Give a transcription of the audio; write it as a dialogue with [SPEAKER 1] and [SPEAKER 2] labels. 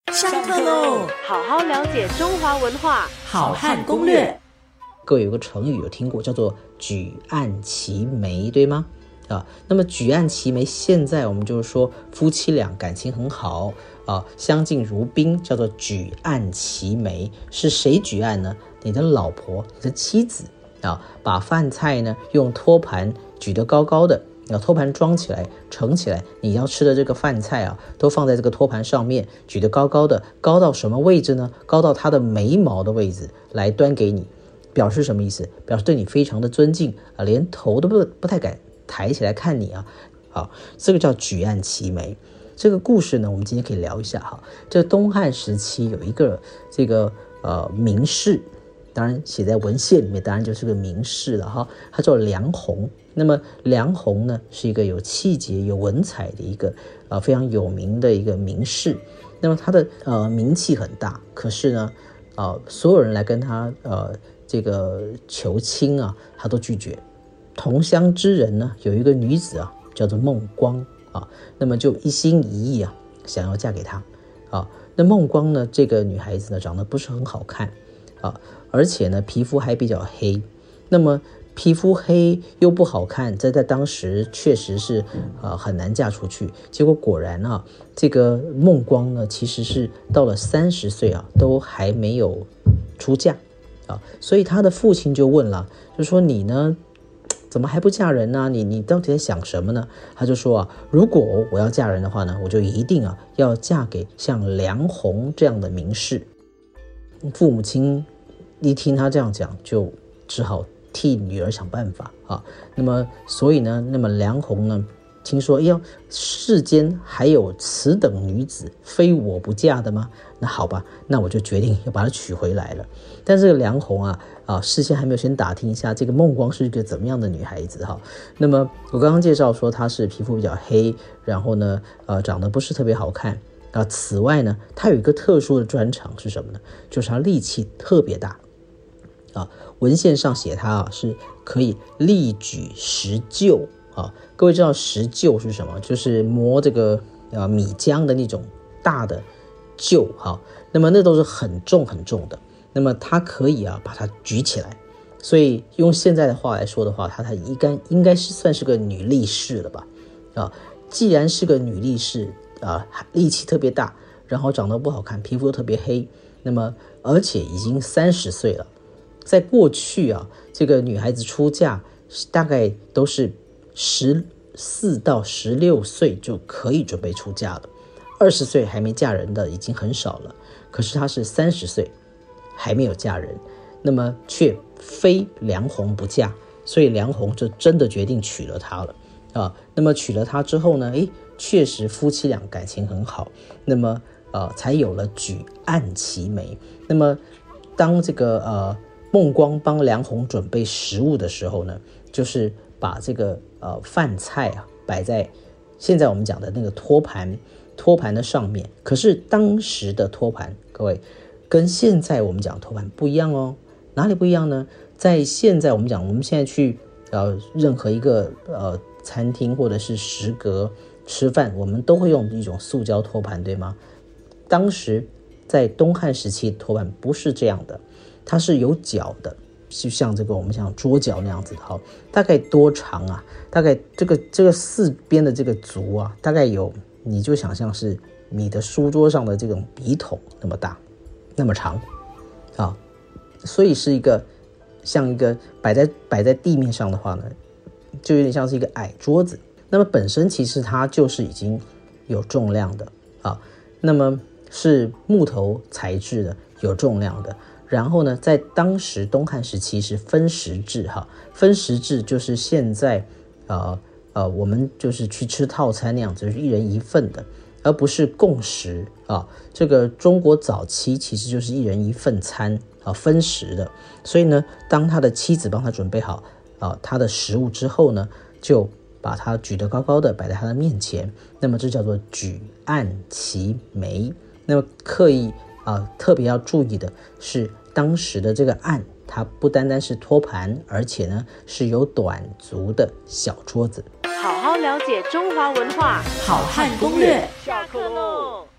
[SPEAKER 1] 上课喽！
[SPEAKER 2] 好好了解中华文化，
[SPEAKER 1] 好汉攻略。
[SPEAKER 3] 各位有个成语有听过，叫做举案齐眉，对吗？那么举案齐眉，现在我们就是说夫妻俩感情很好相敬如宾，叫做举案齐眉。是谁举案呢？你的老婆，你的妻子把饭菜呢用托盘举得高高的，托盘装起来盛起来，你要吃的这个饭菜都放在这个托盘上面，举得高高的，高到什么位置呢？高到他的眉毛的位置来端给你，表示什么意思？表示对你非常的尊敬连头都不太敢抬起来看你这个叫举案齐眉。这个故事呢，我们今天可以聊一下这东汉时期有一个这个名士，当然写在文献里面，当然就是个名士了他叫梁鸿。那么梁鸿呢，是一个有气节、有文采的一个非常有名的一个名士。那么他的名气很大，可是呢所有人来跟他这个求亲他都拒绝。同乡之人呢，有一个女子叫做孟光那么就一心一意想要嫁给他那孟光呢，这个女孩子呢，长得不是很好看而且呢皮肤还比较黑。那么皮肤黑又不好看，在当时确实是很难嫁出去。结果果然这个孟光呢，其实是到了30岁都还没有出嫁所以他的父亲就问了，就说你呢怎么还不嫁人呢？你到底在想什么呢？他就说如果我要嫁人的话呢，我就一定要嫁给像梁鸿这样的名士。父母亲一听他这样讲，就只好替女儿想办法那么所以呢，那么梁鸿呢，听说世间还有此等女子，非我不嫁的吗？那好吧，那我就决定要把她娶回来了。但这个梁鸿事先还没有先打听一下这个孟光是一个怎么样的女孩子那么我刚刚介绍说她是皮肤比较黑，然后呢长得不是特别好看此外呢，她有一个特殊的专长是什么呢？就是她力气特别大文献上写她是可以力举10臼各位知道10臼是什么？就是磨这个米浆的那种大的臼那么那都是很重很重的。那么她可以把它举起来，所以用现在的话来说的话，她应该是算是个女力士了吧既然是个女力士力气特别大，然后长得不好看，皮肤又特别黑，那么而且已经30岁了。在过去这个女孩子出嫁大概都是14到16岁就可以准备出嫁了，20岁还没嫁人的已经很少了。可是她是30岁还没有嫁人，那么却非梁鸿不嫁，所以梁鸿就真的决定娶了她了那么娶了她之后呢，确实夫妻俩感情很好，那么才有了举案齐眉。那么当这个孟光帮梁鸿准备食物的时候呢，就是把这个饭菜摆在现在我们讲的那个托盘的上面。可是当时的托盘，各位跟现在我们讲托盘不一样哪里不一样呢？在现在我们现在去任何一个餐厅或者是食阁吃饭，我们都会用一种塑胶托盘，对吗？当时在东汉时期托盘不是这样的，它是有角的，就像这个我们讲桌角那样子的大概多长大概这个四边的这个足大概有，你就想象是你的书桌上的这种笔筒那么大那么长所以是一个像一个摆在地面上的话呢，就有点像是一个矮桌子。那么本身其实它就是已经有重量的那么是木头材质的，有重量的。然后呢，在当时东汉时期是分食制分食制就是现在我们就是去吃套餐那样子，就是一人一份的，而不是共食这个中国早期其实就是一人一份餐分食的。所以呢，当他的妻子帮他准备好他的食物之后呢，就把他举得高高的摆在他的面前，那么这叫做举案齐眉。那么特别要注意的是，当时的这个案，它不单单是托盘，而且呢是有短足的小桌子。
[SPEAKER 2] 好好了解中华文化，
[SPEAKER 1] 好汉攻略。
[SPEAKER 2] 下课喽。